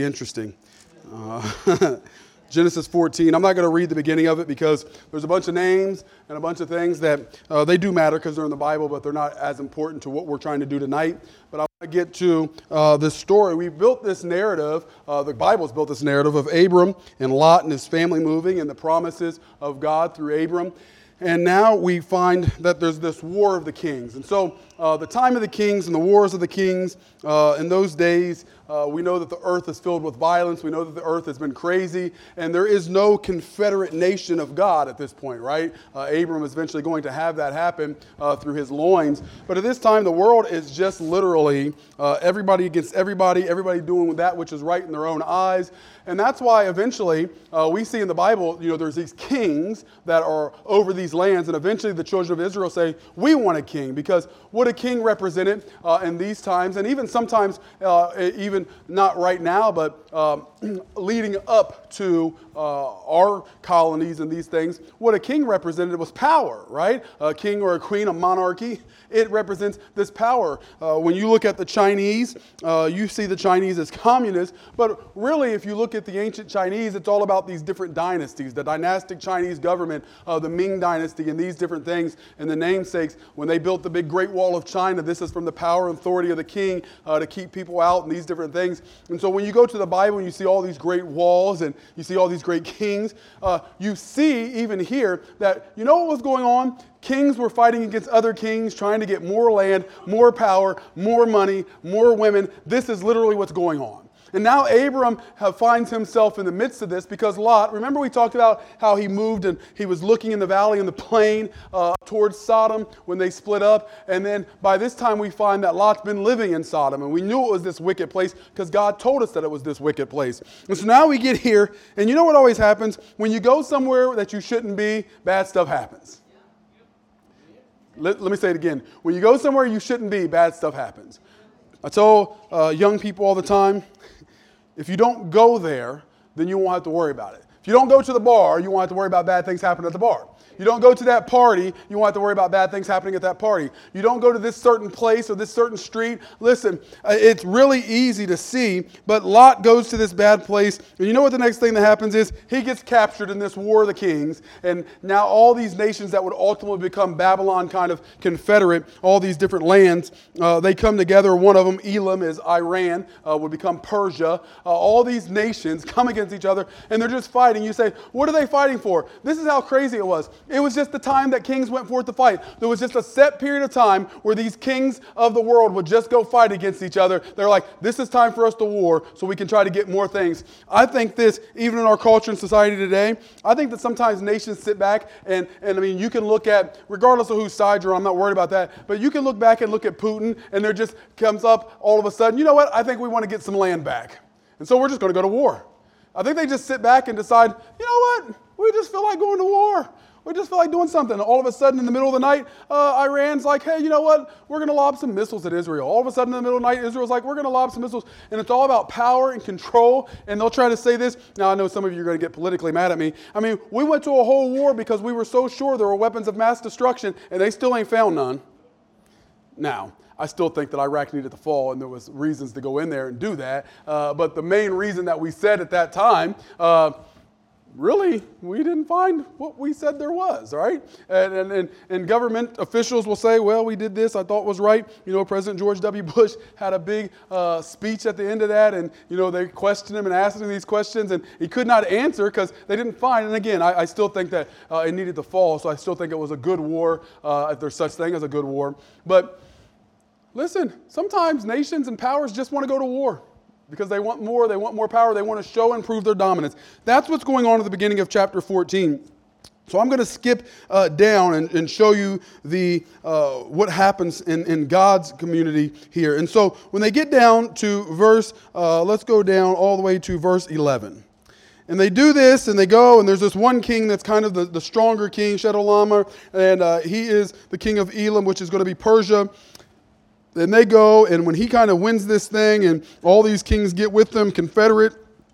Interesting. Genesis 14. I'm not going to read the beginning of it because there's a bunch of names and a bunch of things that they do matter because they're in the Bible, but they're not as important to what we're trying to do tonight. But I want to get to this story. We built this narrative, the Bible's built this narrative of Abram and Lot and his family moving and the promises of God through Abram. And now we find that there's this war of the kings. And so the time of the kings and the wars of the kings in those days, we know that the earth is filled with violence. We know that the earth has been crazy. And there is no confederate nation of God at this point, right? Abram is eventually going to have that happen through his loins. But at this time, the world is just literally everybody against everybody, everybody doing that which is right in their own eyes. And that's why eventually we see in the Bible, there's these kings that are over these lands. And eventually the children of Israel say, we want a king. Because what a king represented in these times, and even sometimes, even not right now, but leading up to our colonies and these things, what a king represented was power, right? A king or a queen, a monarchy, it represents this power. When you look at the Chinese, you see the Chinese as communists, but really if you look at the ancient Chinese, it's all about these different dynasties, the dynastic Chinese government, the Ming dynasty and these different things and the namesakes. When they built the big Great Wall of China, this is from the power and authority of the king to keep people out and these different things. And so when you go to the Bible and you see all these great walls and you see all these great kings, you see even here that you know what was going on? Kings were fighting against other kings, trying to get more land, more power, more money, more women. This is literally what's going on. And now Abram finds himself in the midst of this because Lot, remember we talked about how he moved and he was looking in the valley in the plain towards Sodom when they split up. And then by this time we find that Lot's been living in Sodom. And we knew it was this wicked place because God told us that it was this wicked place. And so now we get here, and you know what always happens? When you go somewhere that you shouldn't be, bad stuff happens. Let me say it again. When you go somewhere you shouldn't be, bad stuff happens. I tell young people all the time, if you don't go there, then you won't have to worry about it. If you don't go to the bar, you won't have to worry about bad things happening at the bar. You don't go to that party, you won't have to worry about bad things happening at that party. You don't go to this certain place or this certain street. Listen, it's really easy to see, but Lot goes to this bad place, and you know what the next thing that happens is? He gets captured in this war of the kings, and now all these nations that would ultimately become Babylon kind of confederate, all these different lands, they come together. One of them, Elam, is Iran, would become Persia. All these nations come against each other, and they're just fighting. You say, what are they fighting for? This is how crazy it was. It was just the time that kings went forth to fight. There was just a set period of time where these kings of the world would just go fight against each other. They're like, this is time for us to war so we can try to get more things. I think this, even in our culture and society today, I think that sometimes nations sit back and I mean, you can look at, regardless of whose side you're on, I'm not worried about that, but you can look back and look at Putin and there just comes up all of a sudden, you know what, I think we want to get some land back. And so we're just going to go to war. I think they just sit back and decide, you know what, we just feel like going to war. We just feel like doing something. All of a sudden, in the middle of the night, Iran's like, hey, you know what? We're going to lob some missiles at Israel. All of a sudden, in the middle of the night, Israel's like, we're going to lob some missiles. And it's all about power and control. And they'll try to say this. Now, I know some of you are going to get politically mad at me. I mean, we went to a whole war because we were so sure there were weapons of mass destruction, and they still ain't found none. Now, I still think that Iraq needed to fall, and there was reasons to go in there and do that. But the main reason that we said at that time, really, we didn't find what we said there was, right? And government officials will say, well, we did this, I thought was right. President George W. Bush had a big speech at the end of that, and, they questioned him and asked him these questions, and he could not answer because they didn't find. And again, I still think that it needed to fall, so I still think it was a good war, if there's such thing as a good war. But listen, sometimes nations and powers just want to go to war. Because they want more power, they want to show and prove their dominance. That's what's going on at the beginning of chapter 14. So I'm going to skip down and show you what happens in God's community here. And so when they get down to let's go down all the way to verse 11. And they do this, and they go, and there's this one king that's kind of the stronger king, Chedorlaomer, and he is the king of Elam, which is going to be Persia. And they go, and when he kind of wins this thing, and all these kings get with them, confederate,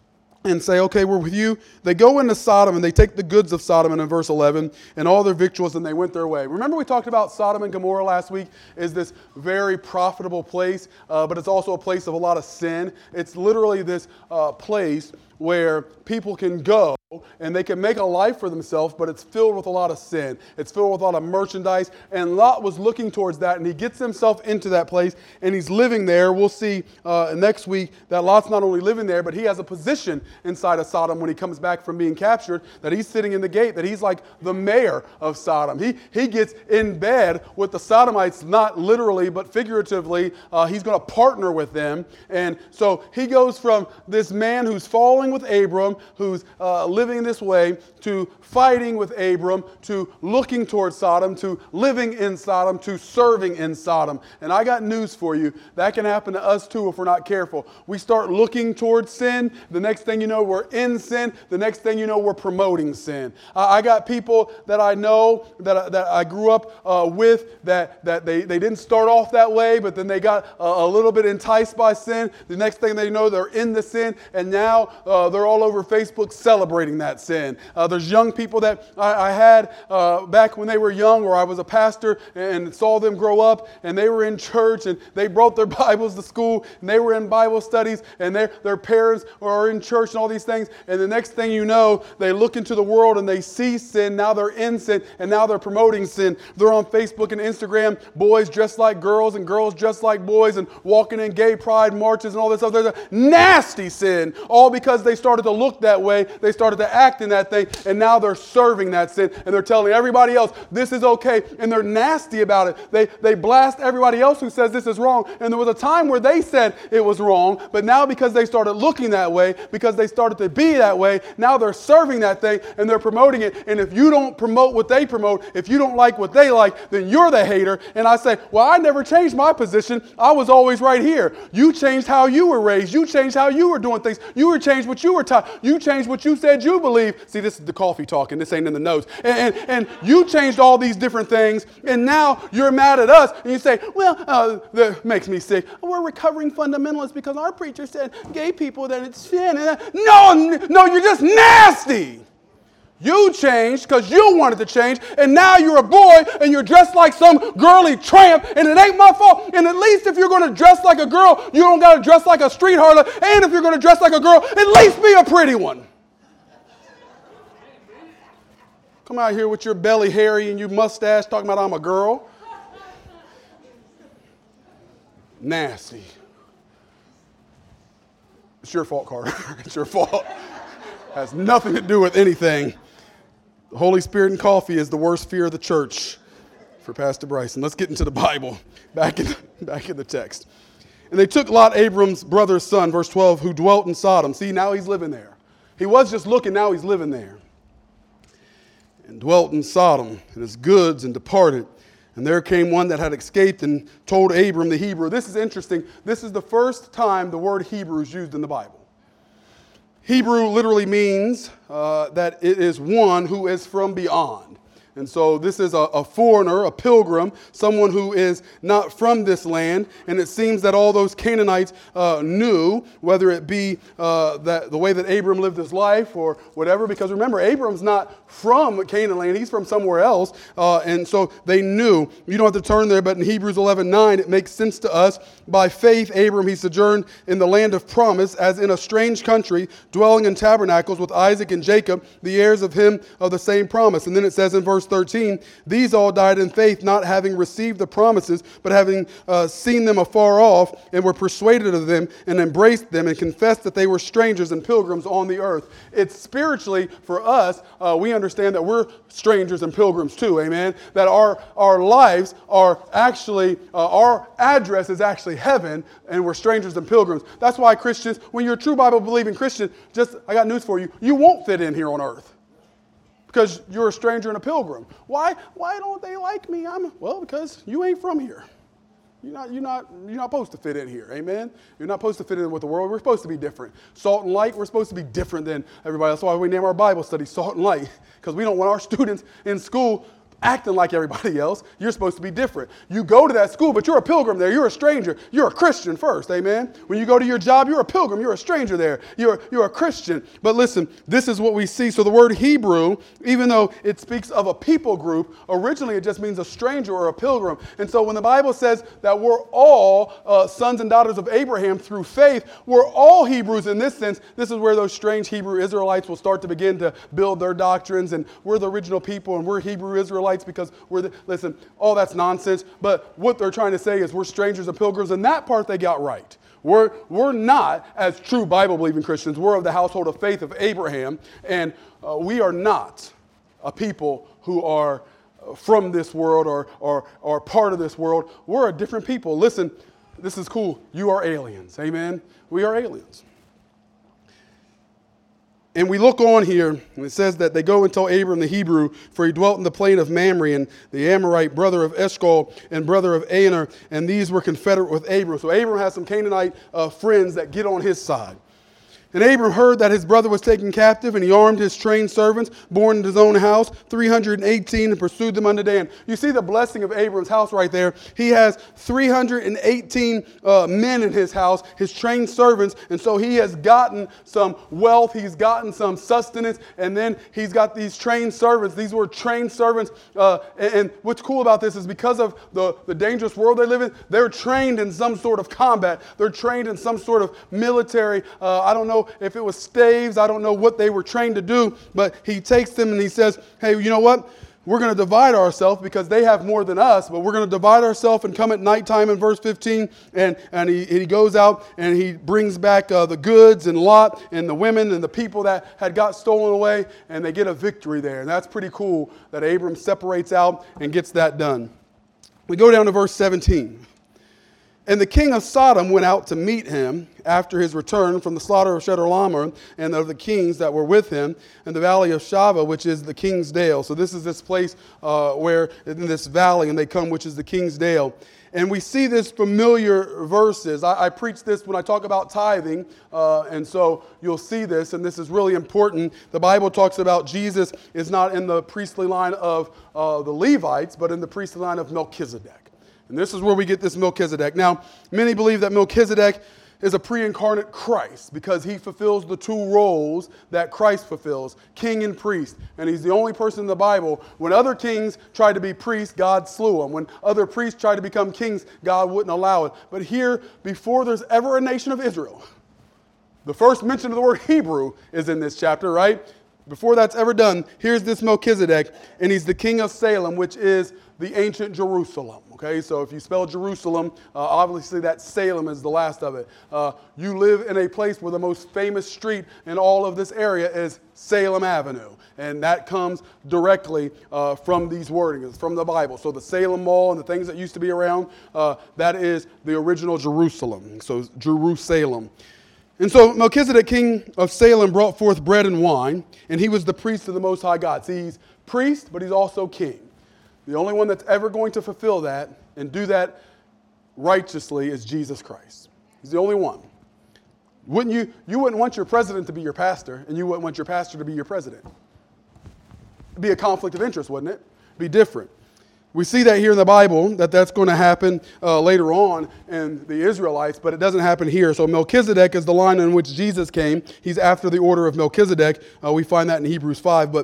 and say, okay, we're with you. They go into Sodom and they take the goods of Sodom, and in verse 11, and all their victuals, and they went their way. Remember we talked about Sodom and Gomorrah last week is this very profitable place, but it's also a place of a lot of sin. It's literally this place where people can go and they can make a life for themselves, but it's filled with a lot of sin. It's filled with a lot of merchandise, and Lot was looking towards that, and he gets himself into that place, and he's living there. We'll see next week that Lot's not only living there, but he has a position inside of Sodom when he comes back from being captured, that he's sitting in the gate, that he's like the mayor of Sodom. He gets in bed with the Sodomites, not literally, but figuratively. He's going to partner with them, and so he goes from this man who's following with Abram, who's living this way, to fighting with Abram, to looking towards Sodom, to living in Sodom, to serving in Sodom. And I got news for you. That can happen to us too if we're not careful. We start looking towards sin. The next thing you know, we're in sin. The next thing you know, we're promoting sin. I got people that I know, that I grew up with, that they didn't start off that way, but then they got a little bit enticed by sin. The next thing they know, they're in the sin, and now they're all over Facebook celebrating that sin. There's young people that I had back when they were young, or I was a pastor and saw them grow up, and they were in church, and they brought their Bibles to school, and they were in Bible studies, and their parents are in church and all these things, and the next thing you know, they look into the world and they see sin. Now they're in sin, and now they're promoting sin. They're on Facebook and Instagram, boys dressed like girls and girls dressed like boys, and walking in gay pride marches and all this stuff. There's a nasty sin, all because they started to look that way, they started to act in that thing, and now they're serving that sin, and they're telling everybody else this is okay, and they're nasty about it. They blast everybody else who says this is wrong, and there was a time where they said it was wrong, but now because they started looking that way, because they started to be that way, now they're serving that thing, and they're promoting it. And if you don't promote what they promote, if you don't like what they like, then you're the hater. And I say, well, I never changed my position. I was always right here. You changed how you were raised. You changed how you were doing things. You were changed what you were taught. You changed what you said you believe. See, this is the coffee talking. This ain't in the notes. And you changed all these different things, and now you're mad at us, and you say, well, that makes me sick. We're recovering fundamentalists because our preacher said gay people that it's sin. And no, you're just nasty. You changed because you wanted to change, and now you're a boy and you're dressed like some girly tramp, and it ain't my fault. And at least if you're going to dress like a girl, you don't got to dress like a street harlot. And if you're going to dress like a girl, at least be a pretty one. Come out here with your belly hairy and your mustache talking about I'm a girl. Nasty. It's your fault, Carter. It's your fault. Has nothing to do with anything. The Holy Spirit and coffee is the worst fear of the church for Pastor Bryson. Let's get into the Bible. Back in the text. And they took Lot, Abram's brother's son, verse 12, who dwelt in Sodom. See, now he's living there. He was just looking, now he's living there. And dwelt in Sodom, and his goods, and departed. And there came one that had escaped and told Abram the Hebrew. This is interesting. This is the first time the word Hebrew is used in the Bible. Hebrew literally means that it is one who is from beyond. And so this is a foreigner, a pilgrim, someone who is not from this land. And it seems that all those Canaanites knew, whether it be that the way that Abram lived his life or whatever. Because remember, Abram's not from Canaan land. He's from somewhere else. And so they knew. You don't have to turn there, but in Hebrews 11:9, it makes sense to us. By faith, Abram, he sojourned in the land of promise, as in a strange country, dwelling in tabernacles with Isaac and Jacob, the heirs of him of the same promise. And then it says in verse 13, these all died in faith, not having received the promises, but having seen them afar off, and were persuaded of them, and embraced them, and confessed that they were strangers and pilgrims on the earth. It's spiritually, for us, we understand that we're strangers and pilgrims too, amen? That our lives are actually, our address is actually heaven, and we're strangers and pilgrims. That's why Christians, when you're a true Bible-believing Christian, I got news for you, you won't fit in here on earth. Because you're a stranger and a pilgrim. Why don't they like me? Well, because you ain't from here. You're not supposed to fit in here. Amen? You're not supposed to fit in with the world. We're supposed to be different. Salt and light, we're supposed to be different than everybody else. That's why we name our Bible study Salt and Light. Because we don't want our students in school acting like everybody else. You're supposed to be different. You go to that school, but you're a pilgrim there. You're a stranger. You're a Christian first, amen? When you go to your job, you're a pilgrim. You're a stranger there. You're a Christian. But listen, this is what we see. So the word Hebrew, even though it speaks of a people group, originally it just means a stranger or a pilgrim. And so when the Bible says that we're all sons and daughters of Abraham through faith, we're all Hebrews in this sense. This is where those strange Hebrew Israelites will start to begin to build their doctrines, and we're the original people, and we're Hebrew Israelites because listen, all that's nonsense. But what they're trying to say is we're strangers and pilgrims, and that part they got right. We're not, as true Bible-believing Christians, we're of the household of faith of Abraham, and we are not a people who are from this world or part of this world. We're a different people. Listen, this is cool. You are aliens. Amen? We are aliens. And we look on here, and it says that they go and tell Abram the Hebrew, for he dwelt in the plain of Mamre, and the Amorite, brother of Eshcol, and brother of Aner, and these were confederate with Abram. So Abram has some Canaanite friends that get on his side. And Abram heard that his brother was taken captive, and he armed his trained servants, born in his own house, 318, and pursued them unto Dan. You see the blessing of Abram's house right there. He has 318 men in his house, his trained servants, and so he has gotten some wealth, he's gotten some sustenance, and then he's got these trained servants. These were trained servants, and what's cool about this is because of the dangerous world they live in, they're trained in some sort of combat. They're trained in some sort of military, I don't know if it was staves. I don't know what they were trained to do, but he takes them and he says, hey, you know what? We're going to divide ourselves because they have more than us, but we're going to divide ourselves and come at nighttime in verse 15, and he goes out and he brings back the goods and Lot and the women and the people that had got stolen away, and they get a victory there. And that's pretty cool that Abram separates out and gets that done. We go down to verse 17. And the king of Sodom went out to meet him after his return from the slaughter of Chedorlaomer and of the kings that were with him in the valley of Shaveh, which is the King's Dale. So this is this place where in this valley, and they come, which is the King's Dale. And we see this familiar verses. I preach this when I talk about tithing, and so you'll see this, and this is really important. The Bible talks about Jesus is not in the priestly line of the Levites, but in the priestly line of Melchizedek. And this is where we get this Melchizedek. Now, many believe that Melchizedek is a pre-incarnate Christ because he fulfills the two roles that Christ fulfills, king and priest. And he's the only person in the Bible. When other kings tried to be priests, God slew them. When other priests tried to become kings, God wouldn't allow it. But here, before there's ever a nation of Israel, the first mention of the word Hebrew is in this chapter, right? Before that's ever done, here's this Melchizedek, and he's the king of Salem, which is the ancient Jerusalem. Okay, so if you spell Jerusalem, obviously that Salem is the last of it. You live in a place where the most famous street in all of this area is Salem Avenue. And that comes directly from these wordings, from the Bible. So the Salem Mall and the things that used to be around, that is the original Jerusalem. So Jerusalem. And so Melchizedek, king of Salem, brought forth bread and wine, and he was the priest of the Most High God. See, he's priest, but he's also king. The only one that's ever going to fulfill that and do that righteously is Jesus Christ. He's the only one. You wouldn't want your president to be your pastor, and you wouldn't want your pastor to be your president. It'd be a conflict of interest, wouldn't it? It'd be different. We see that here in the Bible, that's going to happen later on in the Israelites, but it doesn't happen here. So Melchizedek is the line in which Jesus came. He's after the order of Melchizedek. We find that in Hebrews 5,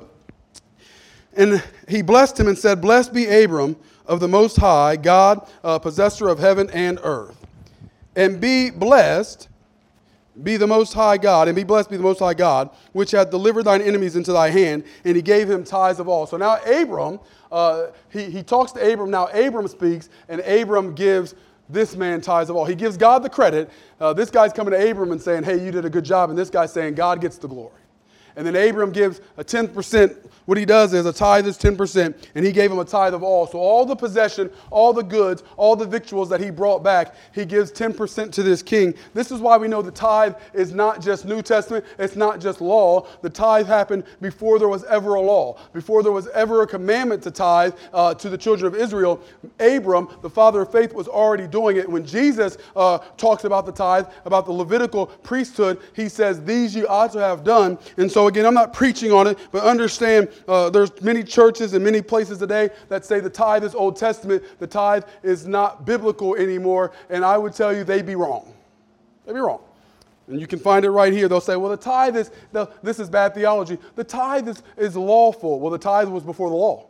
and he blessed him and said, blessed be Abram of the Most High, God, possessor of heaven and earth. And be blessed, be the Most High God, and be blessed be the Most High God, which hath delivered thine enemies into thy hand, and he gave him tithes of all. So now Abram, he talks to Abram. Now Abram speaks, and Abram gives this man tithes of all. He gives God the credit. This guy's coming to Abram and saying, hey, you did a good job. And this guy's saying, God gets the glory. And then Abram gives a 10%. What he does is a tithe is 10%, and he gave him a tithe of all. So all the possession, all the goods, all the victuals that he brought back, he gives 10% to this king. This is why we know the tithe is not just New Testament. It's not just law. The tithe happened before there was ever a law, before there was ever a commandment to tithe to the children of Israel. Abram, the father of faith, was already doing it. When Jesus talks about the tithe, about the Levitical priesthood, he says, these you ought to have done. And so so again, I'm not preaching on it, but understand there's many churches and many places today that say the tithe is Old Testament. The tithe is not biblical anymore. And I would tell you they'd be wrong. They'd be wrong. And you can find it right here. They'll say, well, the tithe is, this is bad theology. The tithe is lawful. Well, the tithe was before the law.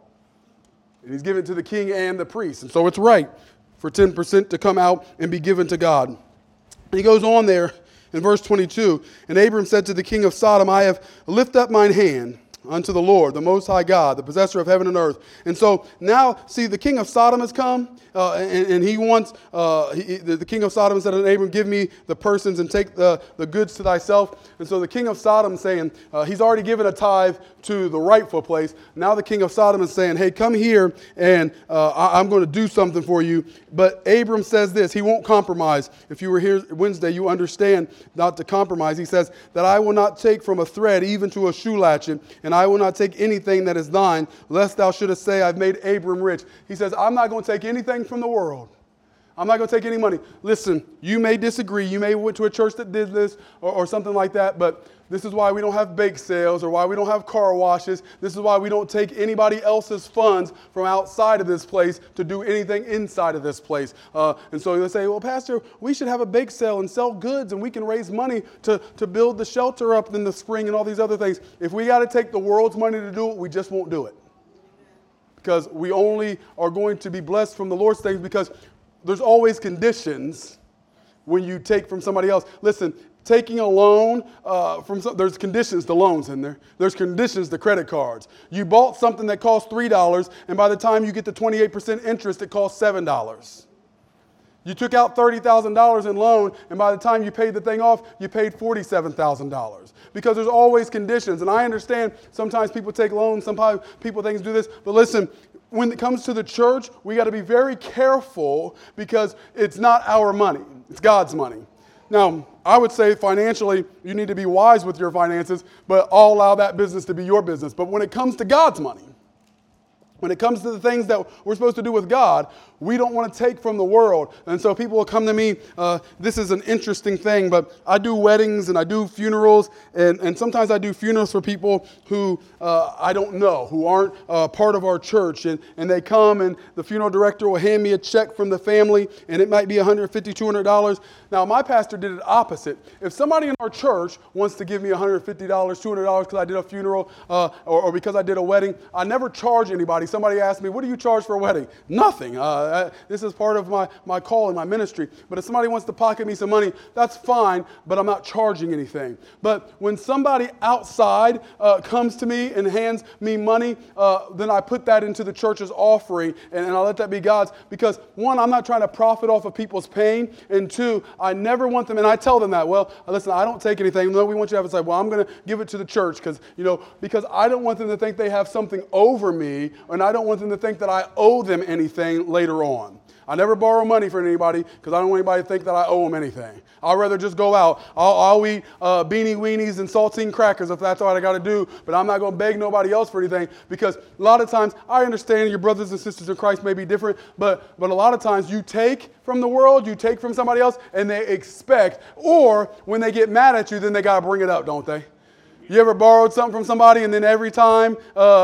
And he's given to the king and the priest. And so it's right for 10% to come out and be given to God. And he goes on there in verse 22. And Abram said to the king of Sodom, I have lifted up mine hand unto the Lord, the Most High God, the possessor of heaven and earth. And so now, see, the king of Sodom has come, and he wants, the king of Sodom said to Abram, give me the persons and take the goods to thyself. And so the king of Sodom is saying, he's already given a tithe to the rightful place. Now the king of Sodom is saying, hey, come here, and I'm going to do something for you. But Abram says this, he won't compromise. If you were here Wednesday, you understand not to compromise. He says that I will not take from a thread even to a shoe latchet, and I will not take anything that is thine, lest thou shouldest say, I've made Abram rich. He says, I'm not going to take anything from the world. I'm not going to take any money. Listen, you may disagree. You may went to a church that did this or something like that, but this is why we don't have bake sales or why we don't have car washes. This is why we don't take anybody else's funds from outside of this place to do anything inside of this place. And so they say, well, Pastor, we should have a bake sale and sell goods and we can raise money to build the shelter up in the spring and all these other things. If we got to take the world's money to do it, we just won't do it. Because we only are going to be blessed from the Lord's things because there's always conditions when you take from somebody else. Listen, taking a loan there's conditions to loans in there. There's conditions to credit cards. You bought something that cost $3, and by the time you get to 28% interest, it costs $7. You took out $30,000 in loan, and by the time you paid the thing off, you paid $47,000. Because there's always conditions. And I understand sometimes people take loans, sometimes people things do this. But listen, when it comes to the church, we got to be very careful because it's not our money. It's God's money. Now, I would say financially, you need to be wise with your finances, but I'll allow that business to be your business. But when it comes to God's money, when it comes to the things that we're supposed to do with God, we don't want to take from the world. And so people will come to me, this is an interesting thing, but I do weddings and I do funerals, and sometimes I do funerals for people who I don't know, who aren't part of our church. And they come and the funeral director will hand me a check from the family, and it might be $150, $200. Now, my pastor did it opposite. If somebody in our church wants to give me $150, $200 because I did a funeral or because I did a wedding, I never charge anybody. Somebody asked me, what do you charge for a wedding? Nothing. This is part of my call in my ministry. But if somebody wants to pocket me some money, that's fine, but I'm not charging anything. But when somebody outside comes to me and hands me money, then I put that into the church's offering, and I let that be God's. Because one, I'm not trying to profit off of people's pain, and two, I never want them, and I tell them that, well, listen, I don't take anything. No, we want you to have it say, well, I'm going to give it to the church because I don't want them to think they have something over me, and I don't want them to think that I owe them anything later on. I never borrow money from anybody because I don't want anybody to think that I owe them anything. I'd rather just go out. I'll eat beanie weenies and saltine crackers if that's what I got to do, but I'm not going to beg nobody else for anything because a lot of times, I understand your brothers and sisters in Christ may be different, but a lot of times you take from the world, you take from somebody else, and they expect, or when they get mad at you, then they got to bring it up, don't they? You ever borrowed something from somebody and then every time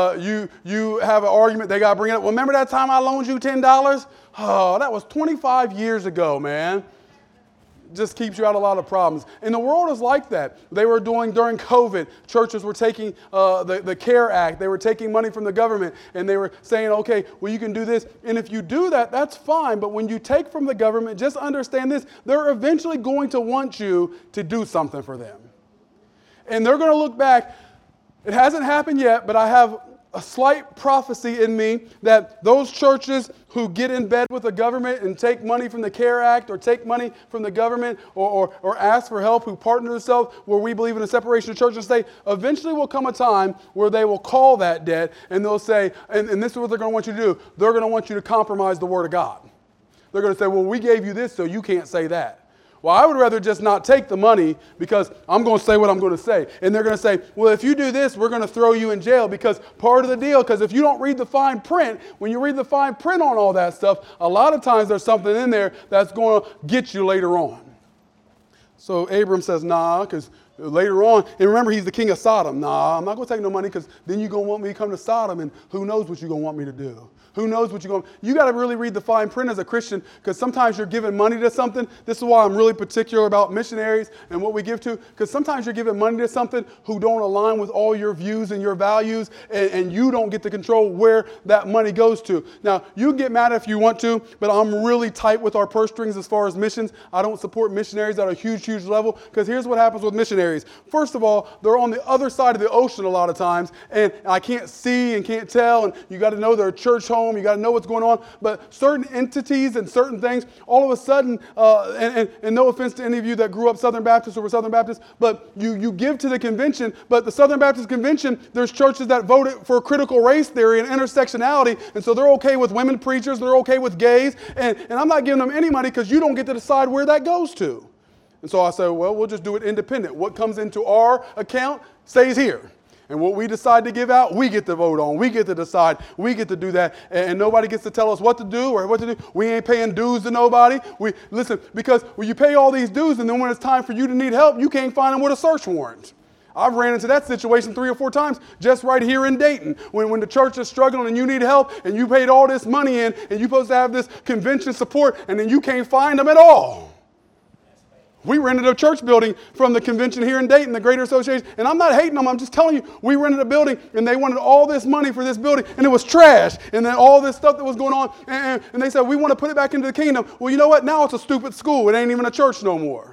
you have an argument, they got to bring it up? Well, remember that time I loaned you $10? Oh, that was 25 years ago, man. Just keeps you out of a lot of problems. And the world is like that. They were doing during COVID. Churches were taking the CARE Act. They were taking money from the government and they were saying, okay, well, you can do this. And if you do that, that's fine. But when you take from the government, just understand this. They're eventually going to want you to do something for them. And they're going to look back. It hasn't happened yet, but I have a slight prophecy in me that those churches who get in bed with the government and take money from the CARE Act or take money from the government or ask for help, who partner themselves where we believe in a separation of church and state, eventually will come a time where they will call that debt and they'll say, and this is what they're going to want you to do. They're going to want you to compromise the Word of God. They're going to say, well, we gave you this so you can't say that. Well, I would rather just not take the money because I'm going to say what I'm going to say. And they're going to say, well, if you do this, we're going to throw you in jail because part of the deal, because if you don't read the fine print, when you read the fine print on all that stuff, a lot of times there's something in there that's going to get you later on. So Abram says, nah, because later on, and remember, he's the king of Sodom. Nah, I'm not going to take no money because then you're going to want me to come to Sodom, and who knows what you're going to want me to do. Who knows what you're going to... You got to really read the fine print as a Christian, because sometimes you're giving money to something. This is why I'm really particular about missionaries and what we give to, because sometimes you're giving money to something who don't align with all your views and your values, and you don't get to control where that money goes to. Now, you can get mad if you want to, but I'm really tight with our purse strings as far as missions. I don't support missionaries at a huge, huge level, because here's what happens with missionaries. First of all, they're on the other side of the ocean a lot of times, and I can't see and can't tell, and you got to know their church home. You got to know what's going on. But certain entities and certain things, all of a sudden, and no offense to any of you that grew up Southern Baptist or were Southern Baptist, but you give to the convention, but the Southern Baptist Convention, there's churches that voted for critical race theory and intersectionality, and so they're okay with women preachers, they're okay with gays, and I'm not giving them any money because you don't get to decide where that goes to. And so I said, well, we'll just do it independent. What comes into our account stays here. And what we decide to give out, we get to vote on. We get to decide. We get to do that. And nobody gets to tell us what to do or what to do. We ain't paying dues to nobody. Listen, because when you pay all these dues and then when it's time for you to need help, you can't find them with a search warrant. I've ran into that situation 3 or 4 times just right here in Dayton. When the church is struggling and you need help and you paid all this money in and you're supposed to have this convention support and then you can't find them at all. We rented a church building from the convention here in Dayton, the Greater Association. And I'm not hating them. I'm just telling you, we rented a building and they wanted all this money for this building and it was trash. And then all this stuff that was going on. And they said, we want to put it back into the kingdom. Well, you know what? Now it's a stupid school. It ain't even a church no more.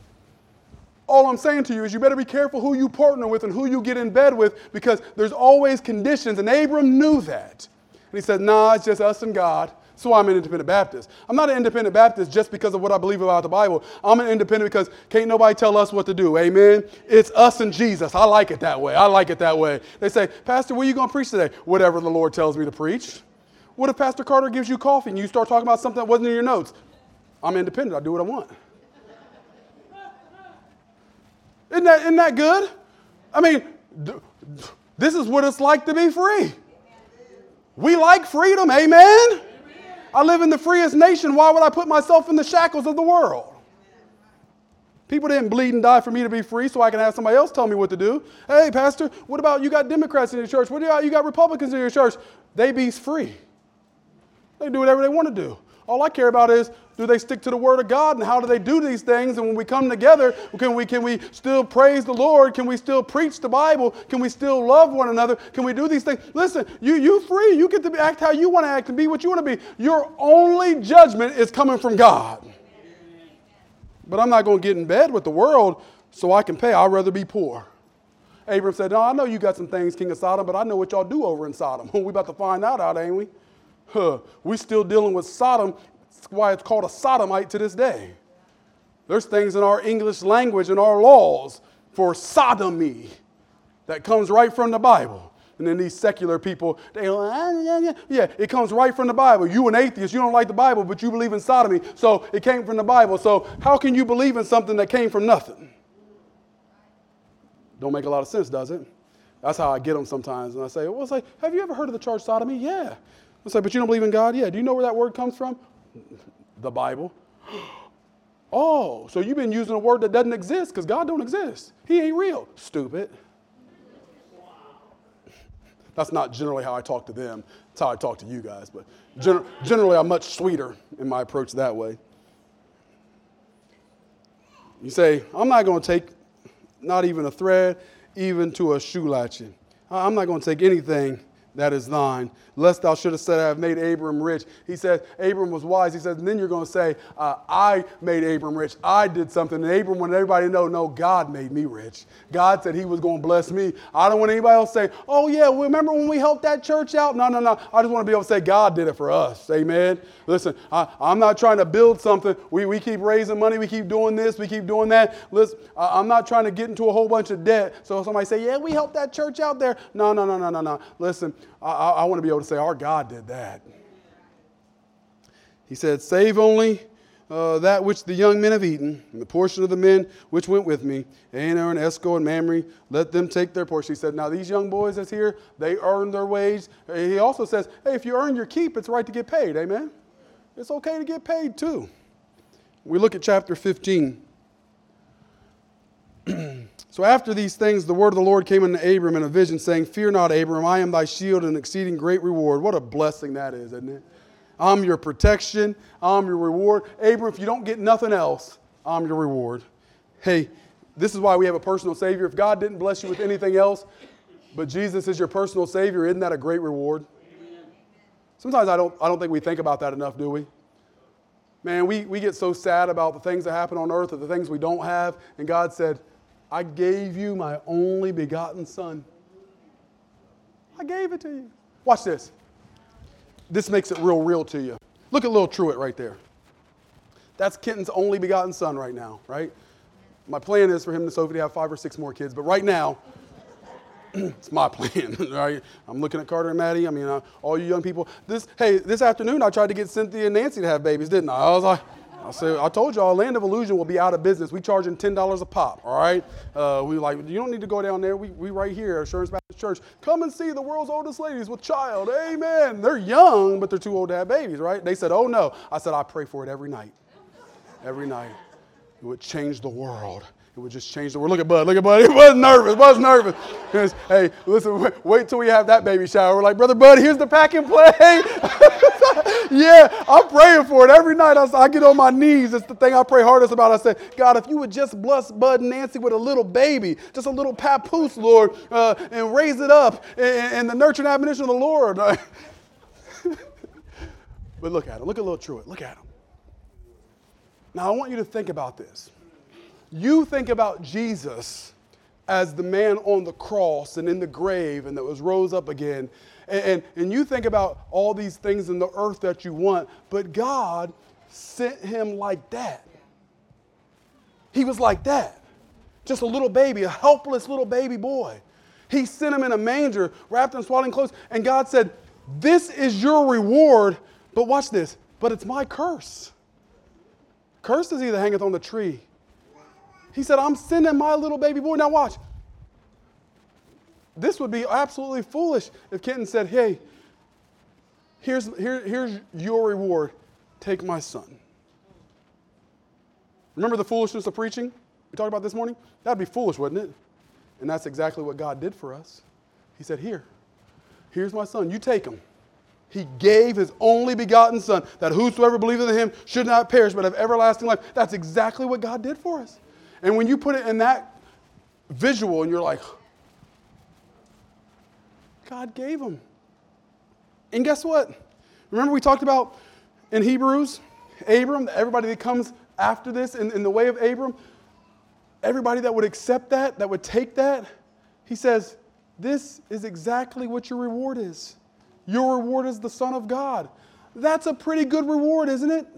All I'm saying to you is you better be careful who you partner with and who you get in bed with, because there's always conditions. And Abram knew that. And he said, nah, it's just us and God. That's why I'm an independent Baptist. I'm not an independent Baptist just because of what I believe about the Bible. I'm an independent because can't nobody tell us what to do. Amen? It's us and Jesus. I like it that way. I like it that way. They say, Pastor, where are you going to preach today? Whatever the Lord tells me to preach. What if Pastor Carter gives you coffee and you start talking about something that wasn't in your notes? I'm independent. I do what I want. Isn't that good? I mean, this is what it's like to be free. We like freedom. Amen? I live in the freest nation. Why would I put myself in the shackles of the world? People didn't bleed and die for me to be free so I can have somebody else tell me what to do. Hey, Pastor, what about you got Democrats in your church? What about you got Republicans in your church? They be free. They do whatever they want to do. All I care about is, do they stick to the Word of God, and how do they do these things? And when we come together, can we still praise the Lord? Can we still preach the Bible? Can we still love one another? Can we do these things? Listen, you free. You get to act how you want to act and be what you want to be. Your only judgment is coming from God. But I'm not going to get in bed with the world so I can pay. I'd rather be poor. Abram said, no, I know you got some things, King of Sodom, but I know what y'all do over in Sodom. We about to find out, ain't we? We still dealing with Sodom. That's why it's called a sodomite to this day. There's things in our English language and our laws for sodomy that comes right from the Bible. And then these secular people, they go, yeah, it comes right from the Bible. You an atheist, you don't like the Bible, but you believe in sodomy, so it came from the Bible. So how can you believe in something that came from nothing? Don't make a lot of sense, does it? That's how I get them sometimes. And I say, well, it's like, have you ever heard of the charge sodomy? Yeah. I say, but you don't believe in God? Yeah. Do you know where that word comes from? The Bible. Oh, so you've been using a word that doesn't exist because God don't exist. He ain't real. Stupid. That's not generally how I talk to them. That's how I talk to you guys. But generally, I'm much sweeter in my approach that way. You say, I'm not going to take not even a thread, even to a shoe latchet. I'm not going to take anything that is thine, lest thou shouldest say, I have made Abram rich. He said, Abram was wise. He says, and then you're going to say, I made Abram rich. I did something. And Abram wanted everybody to know, no, God made me rich. God said he was going to bless me. I don't want anybody else to say, oh, yeah, remember when we helped that church out? No. I just want to be able to say God did it for us. Amen. Listen, I'm not trying to build something. We keep raising money. We keep doing this. We keep doing that. Listen, I'm not trying to get into a whole bunch of debt. So somebody say, yeah, we helped that church out there. No. Listen, I want to be able to say, our God did that. He said, save only that which the young men have eaten, and the portion of the men which went with me, Aner and Esco and Mamre, let them take their portion. He said, now these young boys that's here, they earn their wage. He also says, hey, if you earn your keep, it's right to get paid. Amen? It's okay to get paid too. We look at chapter 15. So after these things, the word of the Lord came unto Abram in a vision, saying, Fear not, Abram, I am thy shield and exceeding great reward. What a blessing that is, isn't it? I'm your protection. I'm your reward. Abram, if you don't get nothing else, I'm your reward. Hey, this is why we have a personal Savior. If God didn't bless you with anything else, but Jesus is your personal Savior, isn't that a great reward? Amen. Sometimes I don't think we think about that enough, do we? Man, we get so sad about the things that happen on earth or the things we don't have. And God said, I gave you my only begotten Son. I gave it to you. Watch this. This makes it real to you. Look at little Truett right there. That's Kenton's only begotten son right now, right? My plan is for him and Sophie to have 5 or 6 more kids, but right now, it's my plan, right? I'm looking at Carter and Maddie. I mean, all you young people. This afternoon, I tried to get Cynthia and Nancy to have babies, didn't I? I told y'all, Land of Illusion will be out of business. We charging $10 a pop, all right? We like, you don't need to go down there. We right here, Assurance Baptist Church. Come and see the world's oldest ladies with child. Amen. They're young, but they're too old to have babies, right? They said, oh, no. I said, I pray for it every night. Every night. It would change the world. It would just change the world. Look at Bud. He was nervous. Bud's nervous. Hey, listen, wait till we have that baby shower. We're like, Brother Bud, here's the pack and play. Yeah, I'm praying for it. Every night I get on my knees. It's the thing I pray hardest about. I said, God, if you would just bless Bud and Nancy with a little baby, just a little papoose, Lord, and raise it up in the nurture and admonition of the Lord. But look at him. Look at little Truett. Look at him. Now, I want you to think about this. You think about Jesus as the man on the cross and in the grave and that was rose up again. And you think about all these things in the earth that you want, but God sent him like that. He was like that. Just a little baby, a helpless little baby boy. He sent him in a manger, wrapped in swaddling clothes, and God said, this is your reward, but watch this, but it's my curse. Curse is he that hangeth on the tree. He said, I'm sending my little baby boy. Now watch. This would be absolutely foolish if Kenton said, hey, here's your reward. Take my son. Remember the foolishness of preaching we talked about this morning? That would be foolish, wouldn't it? And that's exactly what God did for us. He said, here's my son. You take him. He gave his only begotten son, that whosoever believeth in him should not perish, but have everlasting life. That's exactly what God did for us. And when you put it in that visual and you're like, God gave him. And guess what? Remember we talked about in Hebrews, Abram, everybody that comes after this in the way of Abram, everybody that would accept that would take that, he says, this is exactly what your reward is. Your reward is the Son of God. That's a pretty good reward, isn't it?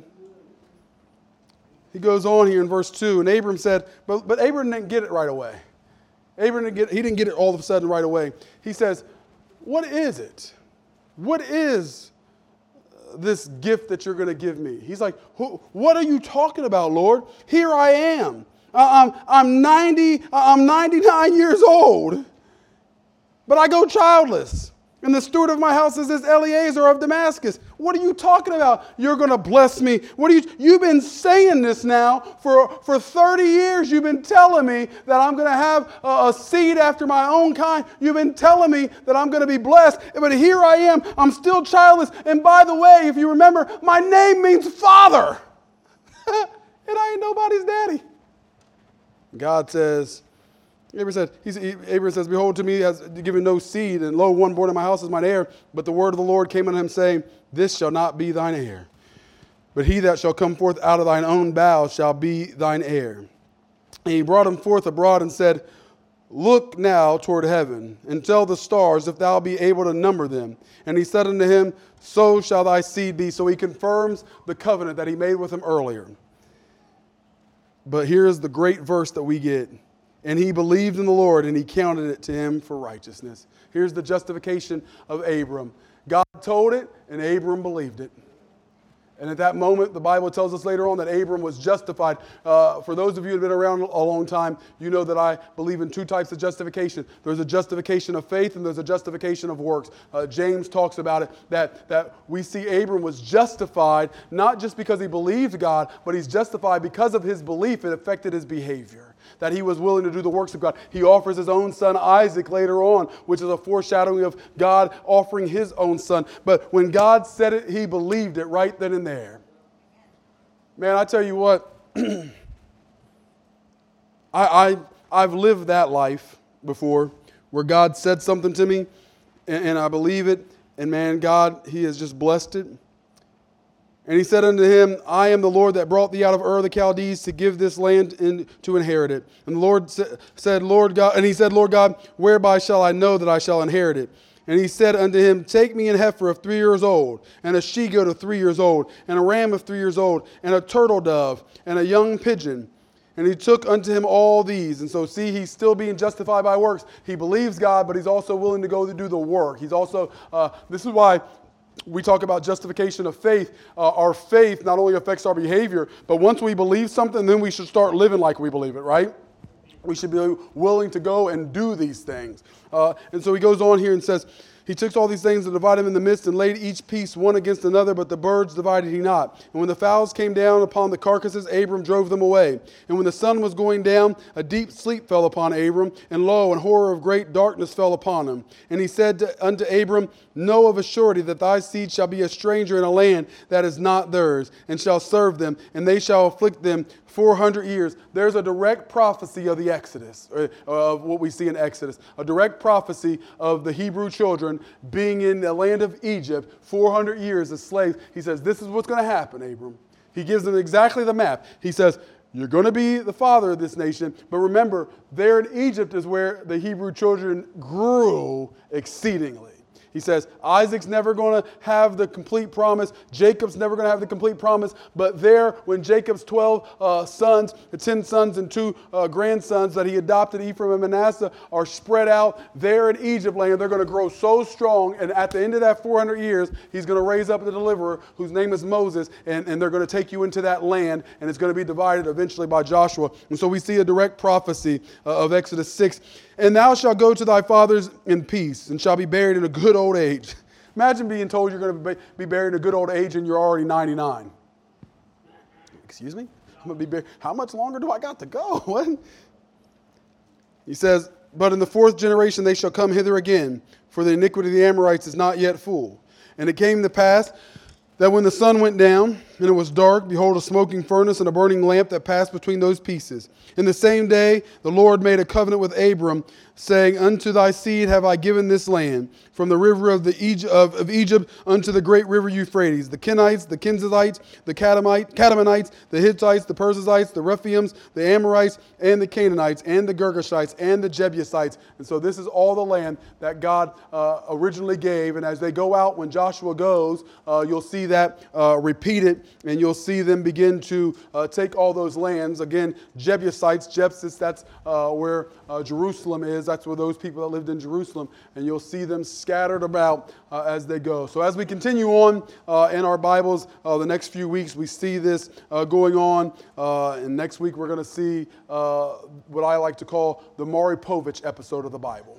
He goes on here in verse 2, and Abram said, but Abram didn't get it right away. He didn't get it all of a sudden right away. He says, what is it? What is this gift that you're going to give me? He's like, what are you talking about, Lord? Here I am. I'm 99 years old, but I go childless. And the steward of my house is this Eliezer of Damascus. What are you talking about? You're going to bless me. You've been saying this now for 30 years. You've been telling me that I'm going to have a seed after my own kind. You've been telling me that I'm going to be blessed. But here I am. I'm still childless. And by the way, if you remember, my name means father. And I ain't nobody's daddy. God says, Abraham says, behold, to me has given no seed, and lo, one born in my house is mine heir. But the word of the Lord came unto him, saying, this shall not be thine heir, but he that shall come forth out of thine own bowels shall be thine heir. And he brought him forth abroad and said, look now toward heaven, and tell the stars, if thou be able to number them. And he said unto him, so shall thy seed be. So he confirms the covenant that he made with him earlier. But here is the great verse that we get. And he believed in the Lord, and he counted it to him for righteousness. Here's the justification of Abram. God told it, and Abram believed it. And at that moment, the Bible tells us later on that Abram was justified. For those of you who have been around a long time, you know that I believe in 2 types of justification. There's a justification of faith, and there's a justification of works. James talks about it, that we see Abram was justified, not just because he believed God, but he's justified because of his belief. It affected his behavior. that he was willing to do the works of God. He offers his own son Isaac later on, which is a foreshadowing of God offering his own son. But when God said it, he believed it right then and there. Man, I tell you what, I've lived that life before where God said something to me and I believe it. And man, God, he has just blessed it. And he said unto him, I am the Lord that brought thee out of Ur of the Chaldees to give this land to inherit it. And the Lord said, Lord God, and he said, Lord God, whereby shall I know that I shall inherit it? And he said unto him, take me an heifer of 3 years old, and a she-goat of 3 years old, and a ram of 3 years old, and a turtle dove, and a young pigeon. And he took unto him all these. And so see, he's still being justified by works. He believes God, but he's also willing to go to do the work. He's also, this is why we talk about justification of faith. Our faith not only affects our behavior, but once we believe something, then we should start living like we believe it, right? We should be willing to go and do these things. And so he goes on here and says, he took all these things and divided them in the midst and laid each piece one against another, but the birds divided he not. And when the fowls came down upon the carcasses, Abram drove them away. And when the sun was going down, a deep sleep fell upon Abram, and lo, an horror of great darkness fell upon him. And he said unto Abram, know of a surety that thy seed shall be a stranger in a land that is not theirs, and shall serve them, and they shall afflict them 400 years. There's a direct prophecy of the Exodus, of what we see in Exodus. A direct prophecy of the Hebrew children being in the land of Egypt 400 years as slaves. He says, this is what's going to happen, Abram. He gives them exactly the map. He says, you're going to be the father of this nation. But remember, there in Egypt is where the Hebrew children grew exceedingly. He says, Isaac's never going to have the complete promise. Jacob's never going to have the complete promise. But there, when Jacob's 12 sons, 10 sons and 2 grandsons that he adopted, Ephraim and Manasseh, are spread out there in Egypt land, they're going to grow so strong. And at the end of that 400 years, he's going to raise up the deliverer whose name is Moses. And they're going to take you into that land. And it's going to be divided eventually by Joshua. And so we see a direct prophecy of Exodus 6. And thou shalt go to thy fathers in peace, and shall be buried in a good old age. Imagine being told you're going to be buried in a good old age and you're already 99. Excuse me? I'm going to be buried. How much longer do I got to go? What? He says, but in the 4th generation they shall come hither again, for the iniquity of the Amorites is not yet full. And it came to pass that when the sun went down, and it was dark, behold, a smoking furnace and a burning lamp that passed between those pieces. In the same day the Lord made a covenant with Abram, saying, unto thy seed have I given this land, from the river of Egypt unto the great river Euphrates, the Kenites, the Kenizzites, the Kadmonites, the Hittites, the Perizzites, the Rephaims, the Amorites, and the Canaanites, and the Girgashites, and the Jebusites. And so this is all the land that God originally gave. And as they go out, when Joshua goes, you'll see that repeated, and you'll see them begin to take all those lands. Again, Jebusites, that's where Jerusalem is. That's where those people that lived in Jerusalem. And you'll see them scattered about as they go. So as we continue on in our Bibles, the next few weeks, we see this going on. And next week, we're going to see what I like to call the Maury Povich episode of the Bible.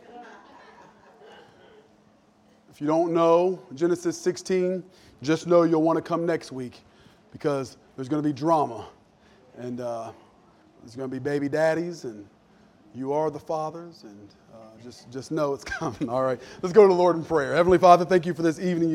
If you don't know Genesis 16, just know you'll want to come next week, because there's going to be drama. And there's going to be baby daddies, and you are the fathers, and just know it's coming. All right, let's go to the Lord in prayer. Heavenly Father, thank you for this evening.